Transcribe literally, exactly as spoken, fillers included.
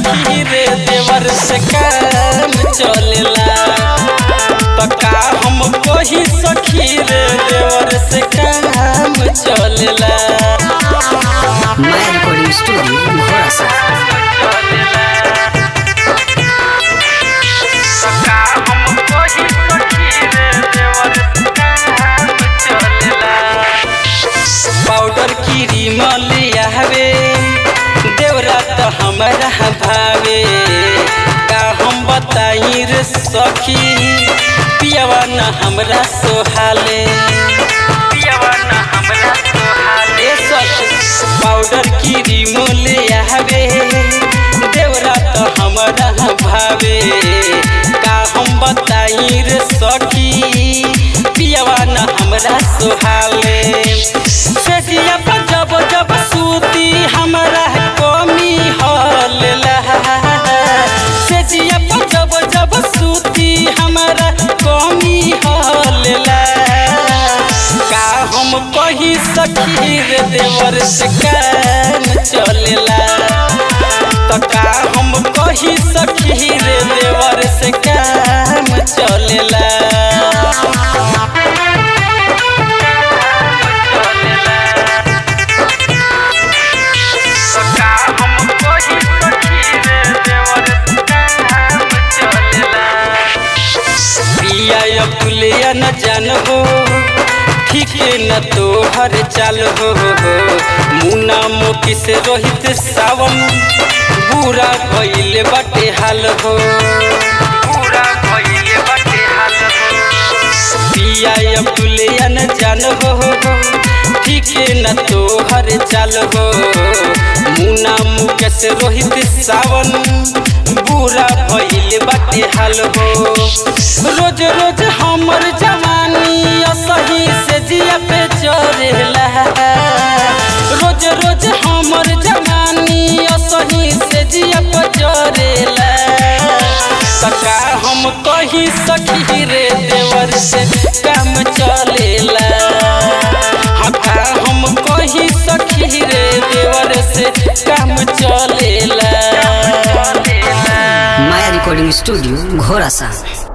सखी रे देवर से काम चलेला। पक्का हम कही सखी रे देवर से काम चलेला। माया रिकॉर्डिंग स्टूडियो घोड़ासा। पाउडर क्रीम लिया हवे देवरा तो हमारा भावे। का हम बताई रे सखी पियावा न हमरा सोहाले। पियावा न हमरा सोहाले सखी पाउडर क्रीम लिया हवे देवरा तो हमारा भावे। का हम बताई रे सखी पियावा न हमरा सोहाले। सेजिया पर जब जब सूती हमरा कमी हलेला। सेजिया पर जब जब सूती हमरा कमी हलेला। का हम कही सखी रे देवर से काम चलेला। तो का हम कही सखी रे देवर से काम चलेला। पुलिया न जान हो ठीक न तो हर चाल हो। मुना मोती से रोहित सावन बुरा भइले बाटे हाल हो। बुरा भइले बाटे हाल हो। पिया पुलिया न जान हो ठीक न तो हर चाल हो। मुना मुकेश रोहित सावन बुरा भइले बाटे हाल हो। रोज रोज हमर जवानी असही से जिया पे चढ़ेला। रोज रोज हमर जवानी असही से जिया पे चढ़ेला। सका हम कही सखी रे देवर से काम चलेला। हका हम कही सखी रे देवर से काम चलेला। Maya recording studio Ghodasa.